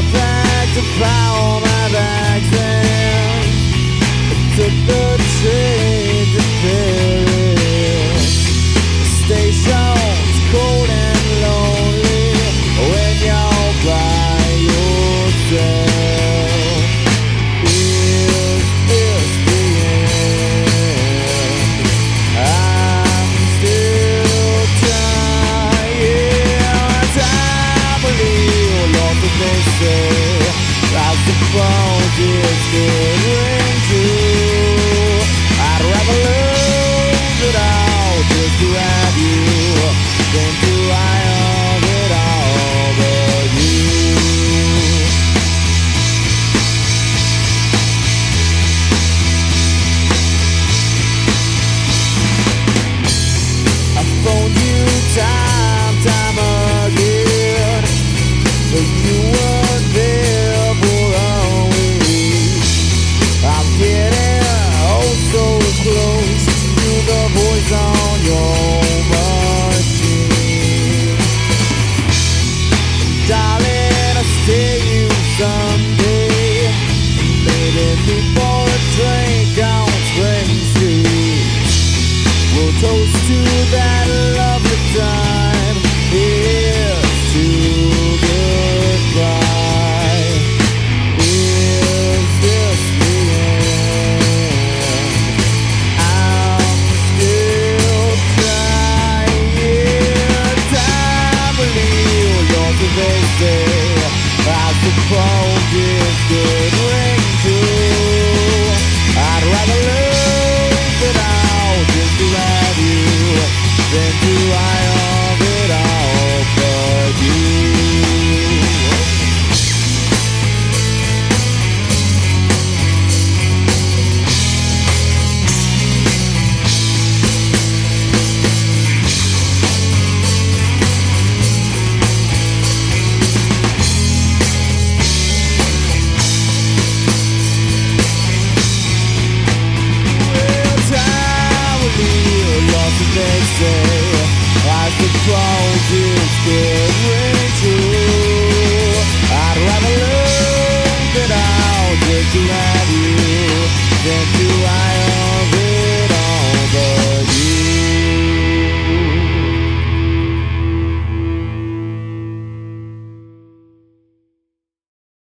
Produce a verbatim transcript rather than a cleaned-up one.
packed a pile my bags and took the train to Paris. The station's cold and lonely when you're by yourself. Is this the end? I'm still trying. I believe all that they say. I suppose it's good ring true. I'd rather lose it all just to have you than to have it all but you. I phoned you time, time again, but you weren't there for a week. I'm getting oh so close to the voice on your machine. Darling, I'll see you someday. Maybe before a drink on Spring Street. We'll toast to that lovely time. Here's to goodbye. Is this the end? I'm still trying. I believe lots of they say. I suppose it